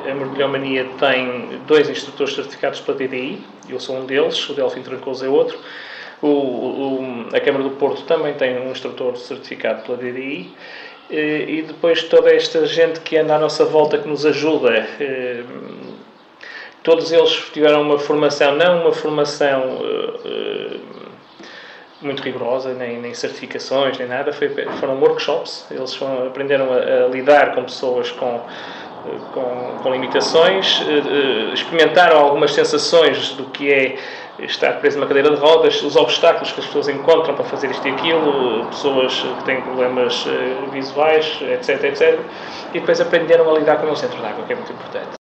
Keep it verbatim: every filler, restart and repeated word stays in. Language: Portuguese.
a Mergulhomania tem dois instrutores certificados pela D D I, eu sou um deles, o Delfim Trancoso é outro. O, o, a Câmara do Porto também tem um instrutor certificado pela D D I. E depois toda esta gente que anda à nossa volta, que nos ajuda, todos eles tiveram uma formação, não uma formação muito rigorosa, nem, nem certificações, nem nada, foi, foram workshops, eles foram, aprenderam a, a lidar com pessoas com, com, com limitações, experimentaram algumas sensações do que é estar preso numa cadeira de rodas, os obstáculos que as pessoas encontram para fazer isto e aquilo, pessoas que têm problemas visuais, etc, etcétera. E depois aprenderam a lidar com eles dentro da água, que é muito importante.